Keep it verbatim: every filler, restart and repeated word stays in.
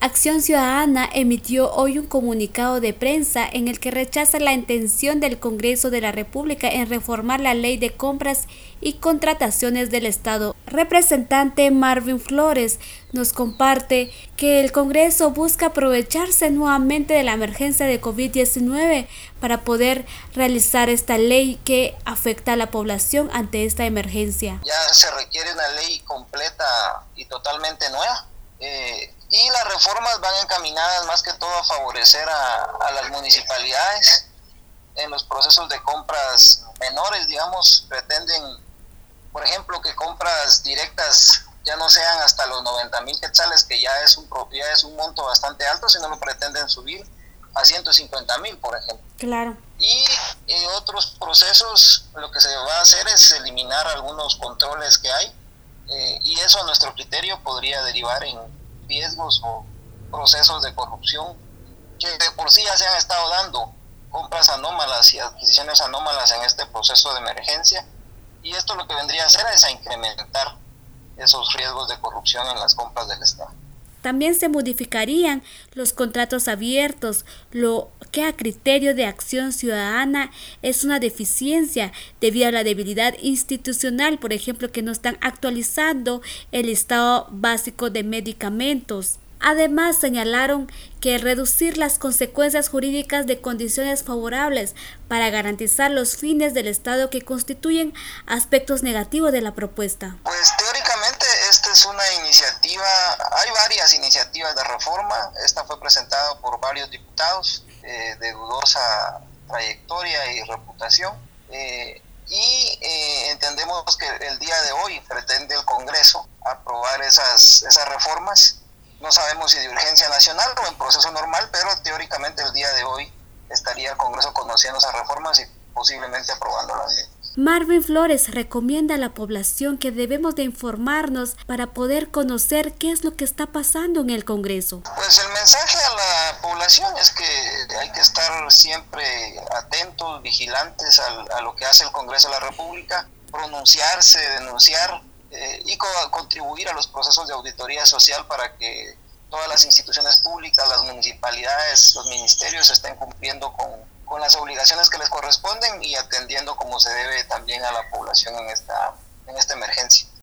Acción Ciudadana emitió hoy un comunicado de prensa en el que rechaza la intención del Congreso de la República en reformar la Ley de Compras y Contrataciones del Estado. Representante Marvin Flores nos comparte que el Congreso busca aprovecharse nuevamente de la emergencia de COVID diecinueve para poder realizar esta ley que afecta a la población ante esta emergencia. Ya se requiere una ley completa y totalmente nueva. Eh, y las reformas van encaminadas más que todo a favorecer a, a las municipalidades en los procesos de compras menores, digamos, pretenden, por ejemplo, que compras directas ya no sean hasta los noventa mil quetzales, que ya es un ya es un monto bastante alto, sino lo pretenden subir a ciento cincuenta mil, por ejemplo. Claro. Y en otros procesos lo que se va a hacer es eliminar algunos controles que hay, eh, y eso a nuestro criterio podría derivar en riesgos o procesos de corrupción que de por sí ya se han estado dando, compras anómalas y adquisiciones anómalas en este proceso de emergencia, y esto lo que vendría a hacer es a incrementar esos riesgos de corrupción en las compras del Estado. También se modificarían los contratos abiertos, lo que a criterio de Acción Ciudadana es una deficiencia debido a la debilidad institucional, por ejemplo, que no están actualizando el listado básico de medicamentos. Además, señalaron que reducir las consecuencias jurídicas de condiciones favorables para garantizar los fines del Estado que constituyen aspectos negativos de la propuesta. Pues teóricamente esta es una iniciativa, hay varias iniciativas de reforma, esta fue presentada por varios diputados eh, de dudosa trayectoria y reputación, eh, y eh, entendemos que el día de hoy pretende el Congreso aprobar esas, esas reformas. No sabemos si de urgencia nacional o en proceso normal, pero teóricamente el día de hoy estaría el Congreso conociendo esas reformas y posiblemente aprobándolas. Marvin Flores recomienda a la población que debemos de informarnos para poder conocer qué es lo que está pasando en el Congreso. Pues el mensaje a la población es que hay que estar siempre atentos, vigilantes a, a lo que hace el Congreso de la República, pronunciarse, denunciar, Eh, y co- contribuir a los procesos de auditoría social para que todas las instituciones públicas, las municipalidades, los ministerios estén cumpliendo con, con las obligaciones que les corresponden y atendiendo como se debe también a la población en esta, en esta emergencia.